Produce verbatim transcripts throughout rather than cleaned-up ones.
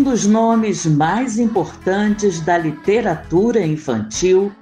dos nomes mais importantes da literatura infantil,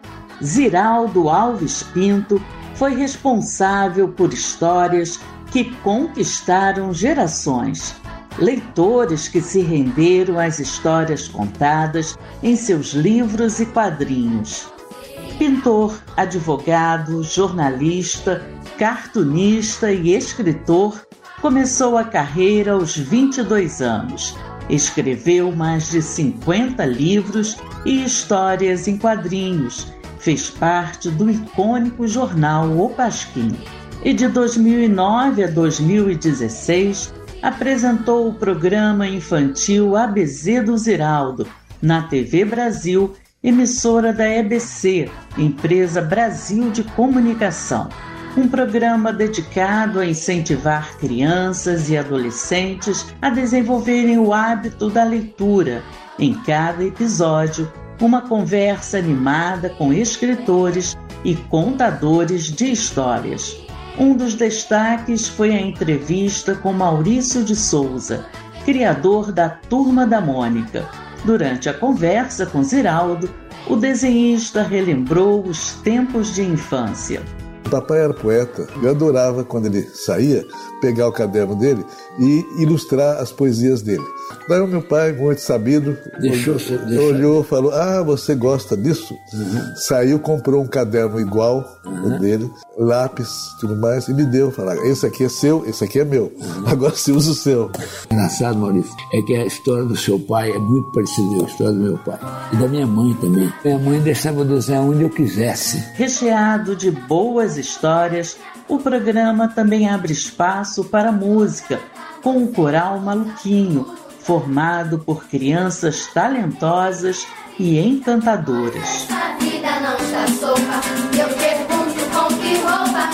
Ziraldo Alves Pinto foi responsável por histórias que conquistaram gerações. Leitores que se renderam às histórias contadas em seus livros e quadrinhos. Pintor, advogado, jornalista, cartunista e escritor, começou a carreira aos vinte e dois anos. Escreveu mais de cinquenta livros e histórias em quadrinhos. Fez parte do icônico jornal O Pasquim. E de dois mil e nove a dois mil e dezesseis, apresentou o programa infantil A B Z do Ziraldo, na T V Brasil, emissora da E B C, Empresa Brasil de Comunicação. Um programa dedicado a incentivar crianças e adolescentes a desenvolverem o hábito da leitura. Em cada episódio, uma conversa animada com escritores e contadores de histórias. Um dos destaques foi a entrevista com Maurício de Souza, criador da Turma da Mônica. Durante a conversa com Ziraldo, o desenhista relembrou os tempos de infância. O papai era poeta, eu adorava quando ele saía, pegar o caderno dele e ilustrar as poesias dele. Daí o meu pai, muito sabido, deixou, olhou, deixou. olhou falou, ah, você gosta disso? Uhum. Saiu, comprou um caderno igual uhum. ao dele, lápis, tudo mais, e me deu. Falou, esse aqui é seu, esse aqui é meu, uhum. agora você usa o seu. Engraçado, Maurício, é que a história do seu pai é muito parecida com a história do meu pai. E da minha mãe também. Minha mãe deixava eu desenhar onde eu quisesse. Recheado de boas histórias, o programa também abre espaço para música, com o Coral Maluquinho, formado por crianças talentosas e encantadoras. Essa vida não está solta, eu pergunto com que roupa,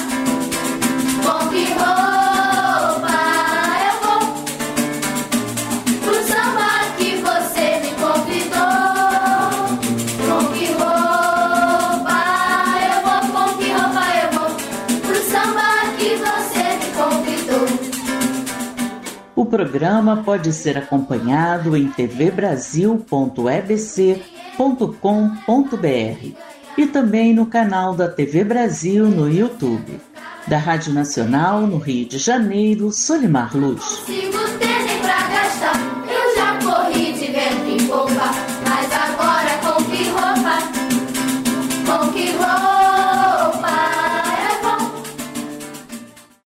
com que roupa eu vou pro samba que você me convidou. Com que roupa eu vou, com que roupa eu vou pro samba que você me convidou. O programa pode ser acompanhado em t v brasil ponto e b c ponto com ponto b r e também no canal da T V Brasil no YouTube. Da Rádio Nacional, no Rio de Janeiro, Solimar Luz.